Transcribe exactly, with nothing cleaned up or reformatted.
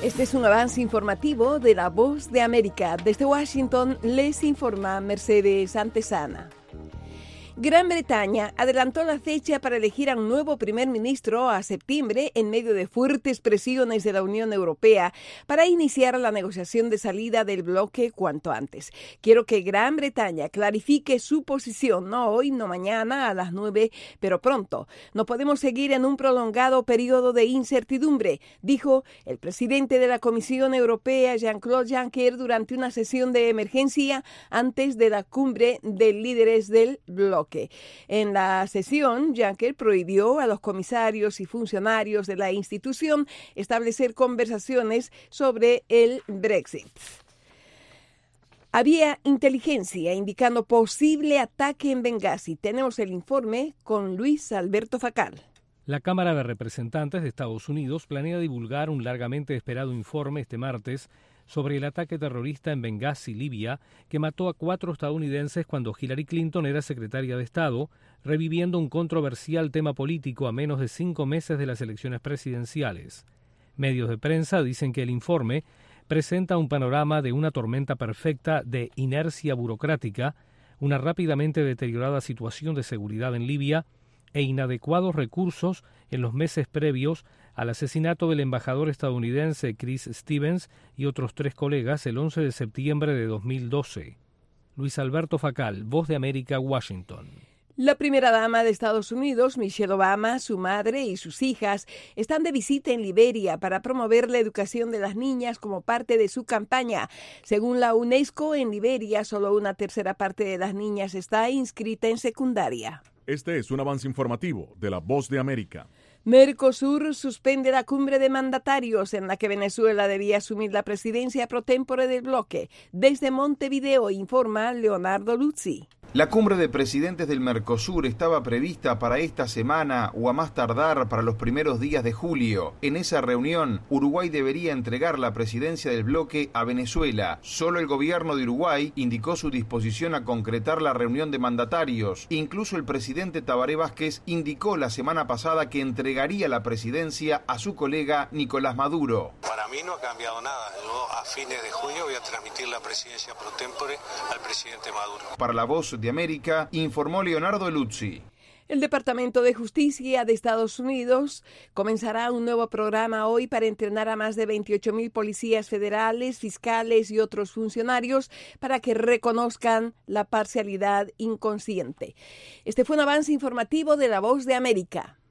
Este es un avance informativo de La Voz de América. Desde Washington les informa Mercedes Antesana. Gran Bretaña adelantó la fecha para elegir a un nuevo primer ministro a septiembre en medio de fuertes presiones de la Unión Europea para iniciar la negociación de salida del bloque cuanto antes. Quiero que Gran Bretaña clarifique su posición, no hoy, no mañana, a las nueve, pero pronto. No podemos seguir en un prolongado periodo de incertidumbre, dijo el presidente de la Comisión Europea, Jean-Claude Juncker, durante una sesión de emergencia antes de la cumbre de líderes del bloque. En la sesión, Juncker prohibió a los comisarios y funcionarios de la institución establecer conversaciones sobre el Brexit. Había inteligencia indicando posible ataque en Bengasi. Tenemos el informe con Luis Alberto Facal. La Cámara de Representantes de Estados Unidos planea divulgar un largamente esperado informe este martes sobre el ataque terrorista en Bengasi, Libia, que mató a cuatro estadounidenses cuando Hillary Clinton era secretaria de Estado, reviviendo un controversial tema político a menos de cinco meses de las elecciones presidenciales. Medios de prensa dicen que el informe presenta un panorama de una tormenta perfecta de inercia burocrática, una rápidamente deteriorada situación de seguridad en Libia e inadecuados recursos en los meses previos al asesinato del embajador estadounidense Chris Stevens y otros tres colegas el once de septiembre de dos mil doce. Luis Alberto Facal, Voz de América, Washington. La primera dama de Estados Unidos, Michelle Obama, su madre y sus hijas están de visita en Liberia para promover la educación de las niñas como parte de su campaña. Según la UNESCO, en Liberia solo una tercera parte de las niñas está inscrita en secundaria. Este es un avance informativo de La Voz de América. Mercosur suspende la cumbre de mandatarios en la que Venezuela debía asumir la presidencia pro tempore del bloque. Desde Montevideo informa Leonardo Luzzi. La cumbre de presidentes del Mercosur estaba prevista para esta semana o a más tardar para los primeros días de julio. En esa reunión, Uruguay debería entregar la presidencia del bloque a Venezuela. Solo el gobierno de Uruguay indicó su disposición a concretar la reunión de mandatarios. Incluso el presidente Tabaré Vázquez indicó la semana pasada que entregaría la presidencia a su colega Nicolás Maduro. Para mí no ha cambiado nada. Yo a fines de junio voy a transmitir la presidencia pro tempore al presidente Maduro. Para La Voz de América, informó Leonardo Luzzi. El Departamento de Justicia de Estados Unidos comenzará un nuevo programa hoy para entrenar a más de veintiocho mil policías federales, fiscales y otros funcionarios para que reconozcan la parcialidad inconsciente. Este fue un avance informativo de La Voz de América.